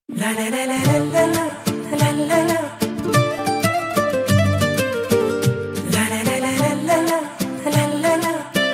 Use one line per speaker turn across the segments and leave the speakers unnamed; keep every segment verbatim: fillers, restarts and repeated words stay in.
La la la la la la la la la la. La la la la la la la la la.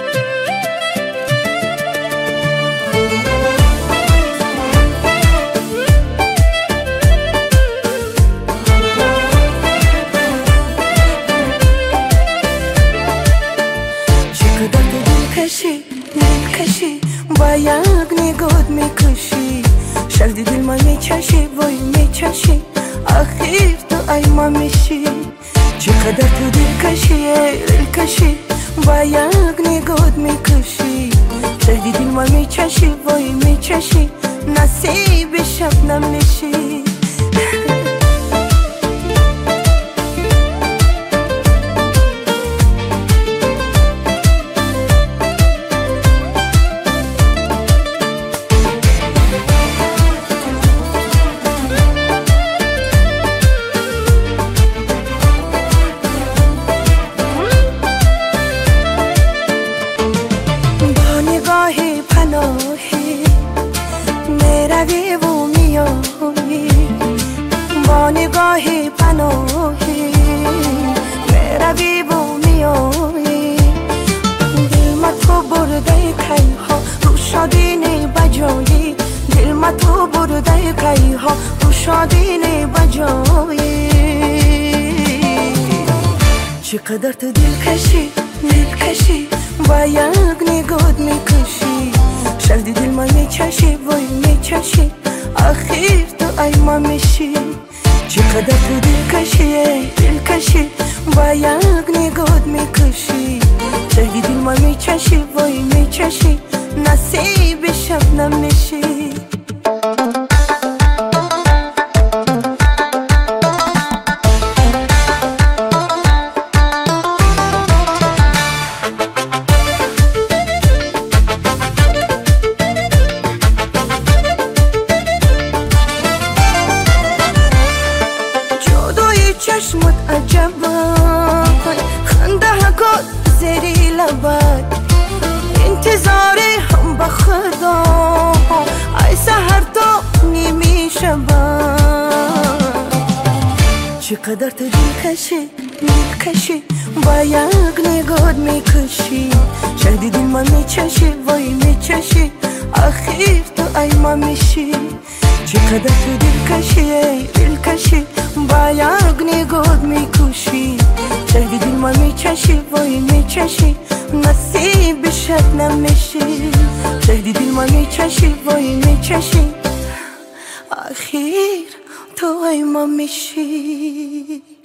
چقدر تو دلکشی دلکشی با یک نگات میکشی شردی دل ما میچشی وای میچشی آخر تو ای ما میشی چقدر تو دلکشی دلکشی با یک نگات میکشی شردی دل ما میچشی وای میچشی نصیب شبنم میشی پناهی میروی و میایی با نگاهی پناهی میروی و میایی دل ما تو برده کی ها رو شادینی بجایی دل ما تو برده کی ها رو شادینی بجایی چقدر تو دلکشی دلکشی با یک نگات میکشی شردی دل ما میچشی وای میچشی آخر تو ای ما میشی چقدر تو دلکشی دلکشی با یک نگات میکشی شردی دل ما میچشی وای میچشی نصیب شبنم میشی چشمت عجبا خنده کن زیری لبت انتظار هم بخدا ای سحر تو نیمی شبا چقدر تو دلکشی دلکشی با یک نگات میکشی شردی دل ما میچشی وای میچشی آخر تو ای ما میشی چقدر تو دلکشی دلکشی با یک نگات میکشی شردی دل ما میچشی وای میچشی نصیب شبنم میشی شردی دل ما میچشی وای میچشی آخر تو ای ما میشی